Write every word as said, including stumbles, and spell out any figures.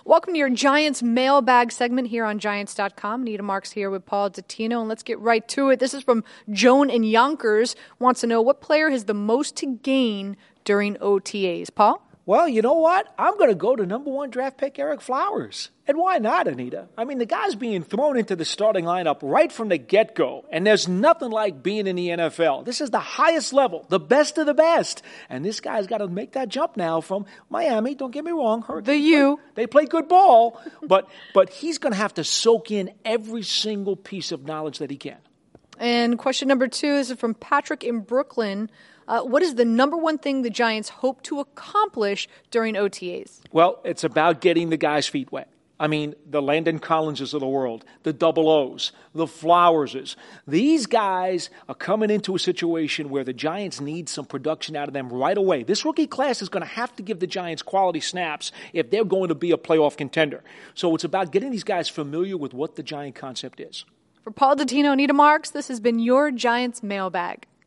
Welcome to your Giants mailbag segment here on Giants dot com. Nita Marks here with Paul Dottino, and let's get right to it. This is from Joan in Yonkers. Wants to know what player has the most to gain during O T As. Paul? Well, you know what? I'm going to go to number one draft pick Eric Flowers. And why not, Anita? I mean, the guy's being thrown into the starting lineup right from the get-go, and there's nothing like being in the N F L. This is the highest level, the best of the best. And this guy's got to make that jump now from Miami. Don't get me wrong. Her, the U. They play good ball, but but he's going to have to soak in every single piece of knowledge that he can. And question number two is from Patrick in Brooklyn. Uh, what is the number one thing the Giants hope to accomplish during O T As? Well, it's about getting the guys' feet wet. I mean, the Landon Collinses of the world, the Double O's, the Flowerses. These guys are coming into a situation where the Giants need some production out of them right away. This rookie class is going to have to give the Giants quality snaps if they're going to be a playoff contender. So it's about getting these guys familiar with what the Giant concept is. For Paul Dottino, Nita Marks, this has been your Giants mailbag.